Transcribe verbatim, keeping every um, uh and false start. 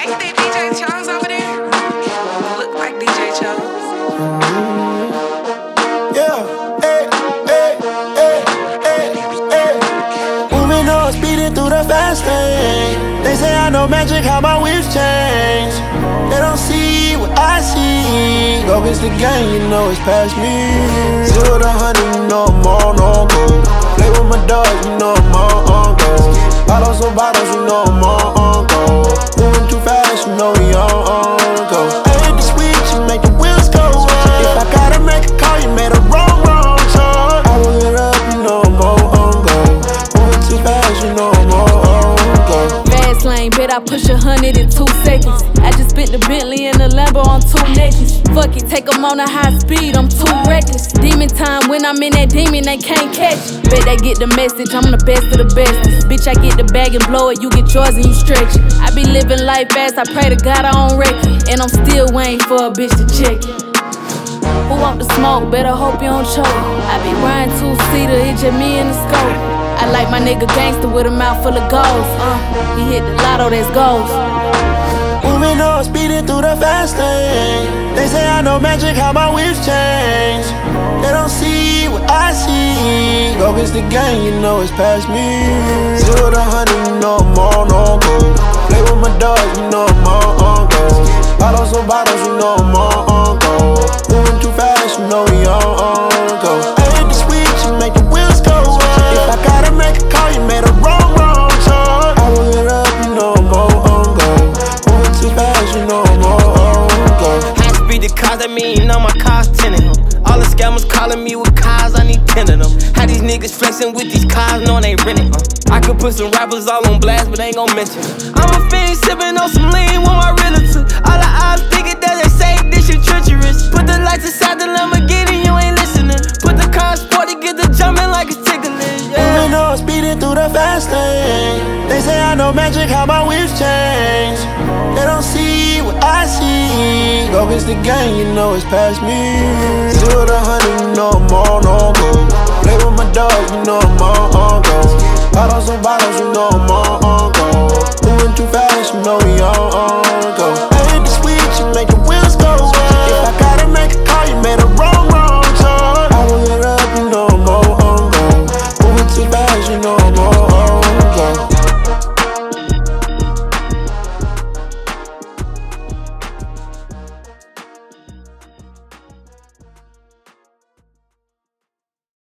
Ain't that D J Chose over there? Look like D J Chose. Yeah, hey, hey, hey, hey, hey. Moving on, speeding through the fast lane. They say I know magic, how my whips change. They don't see what I see. Go against the game, you know it's past me. Zero to hundred, you know I'm on, on go. Play with my dogs, you know I'm on, on go. Bottles on bottles, you know I'm on, on go. Moving too fast, you know we on, on go. I hit the switch and make the wheels go on. If I gotta make a call, you made a wrong, wrong choice. I will get up, you know I'm on, on go. Moving too fast, you know I'm on, on go. Fast lane, bet I push a hundred in two seconds. I just spent the Bentley and the Lambo on two necklaces. Fuck it, take them on a high speed, I'm too reckless. Demon time, when I'm in that demon, they can't catch it. Bet they get the message, I'm the best of the bestest. Bitch, I get the bag and blow it, you get yours and you stretch it. I be living life fast, I pray to God I don't wreck it. And I'm still waiting for a bitch to check it. Who want the smoke? Better hope you don't choke. I be riding two-seater, it's just me and the scope. I like my nigga gangster with a mouth full of goals. Uh, he hit the lotto, that's goals. Moving on, speeding through the fast lane. They say I know magic, how my whips change. They don't see what I see. Go against the game, you know it's past me. Zero to hundred, you know I'm on, on go. Play with my dogs, you know I'm on, on go. Bottles on bottles, you know I'm on, on go. Moving too fast, you know we on, on go. I hit the switch and make the wheels go on. If I gotta make a call, you made a wrong, wrong choice. I will get up, you know I'm on, on go. Moving too fast, you know I'm on, on go. High speed the cars, that mean you know my car's tinted. Huh? All the scammers calling me with cars, I need ten of them. How these niggas flexing with these cars, knowing they rented. Uh. I could put some rappers all on blast, but they ain't gon' mention. I'm a fiend sipping on some lean with my realtor. All the odds thinking that they say this shit treacherous. Put the lights inside the Lamborghini, you ain't listening. Put the car in sporty, get the jumping like it's tickling. Yeah. Moving on, speeding through the fast lane. They say I know magic, how my whips change. They don't see what I see. Go against the game, you know it's past me. Zero to hundred, you know I'm on, on go. Play with my dogs, you know I'm on, on go. Bottles on bottles, you know I'm on, on